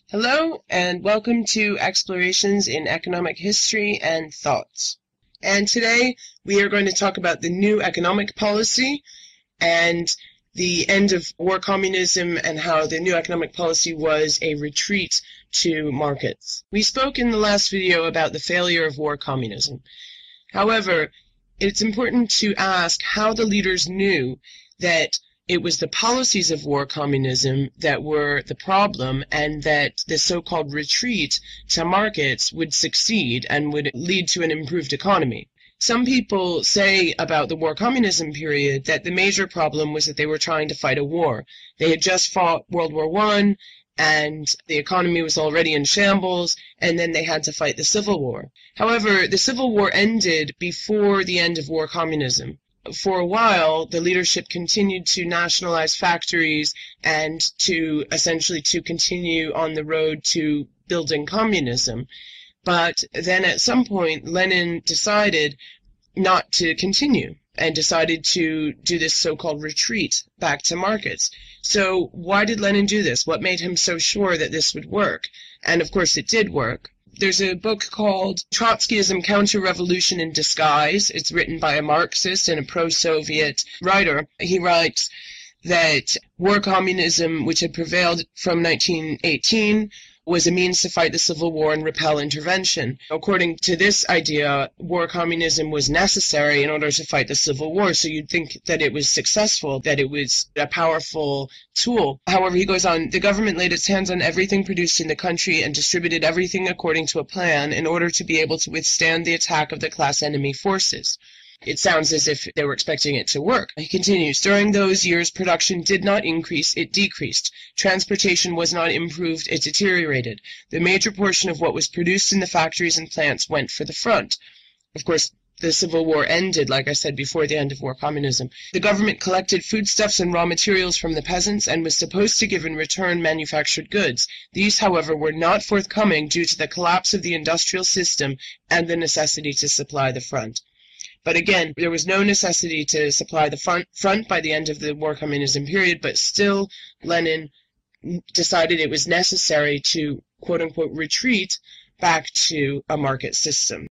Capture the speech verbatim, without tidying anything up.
Hello, and welcome to Explorations in Economic History and Thoughts. And today we are going to talk about the new economic policy and the end of war communism and how the new economic policy was a retreat to markets. We spoke in the last video about the failure of war communism. However, it's important to ask how the leaders knew that it was the policies of war communism that were the problem, and that the so-called retreat to markets would succeed and would lead to an improved economy. Some people say about the war communism period that the major problem was that they were trying to fight a war. They had just fought World War One, and the economy was already in shambles, and then they had to fight the Civil War. However, the Civil War ended before the end of war communism. For a while, the leadership continued to nationalize factories and to essentially to continue on the road to building communism. But then at some point, Lenin decided not to continue and decided to do this so-called retreat back to markets. So why did Lenin do this? What made him so sure that this would work? And of course it did work. There's a book called Trotskyism, Counter-Revolution in Disguise. It's written by a Marxist and a pro-Soviet writer. He writes that war communism, which had prevailed from nineteen eighteen, was a means to fight the Civil War and repel intervention. According to this idea, war communism was necessary in order to fight the Civil War, so you'd think that it was successful, that it was a powerful tool. However, he goes on, the government laid its hands on everything produced in the country and distributed everything according to a plan in order to be able to withstand the attack of the class enemy forces. It sounds as if they were expecting it to work. He continues, during those years, production did not increase, it decreased. Transportation was not improved, it deteriorated. The major portion of what was produced in the factories and plants went for the front. Of course, the Civil War ended, like I said, before the end of war communism. The government collected foodstuffs and raw materials from the peasants and was supposed to give in return manufactured goods. These, however, were not forthcoming due to the collapse of the industrial system and the necessity to supply the front. But again, there was no necessity to supply the front, front by the end of the war communism period, but still Lenin decided it was necessary to, quote-unquote, retreat back to a market system.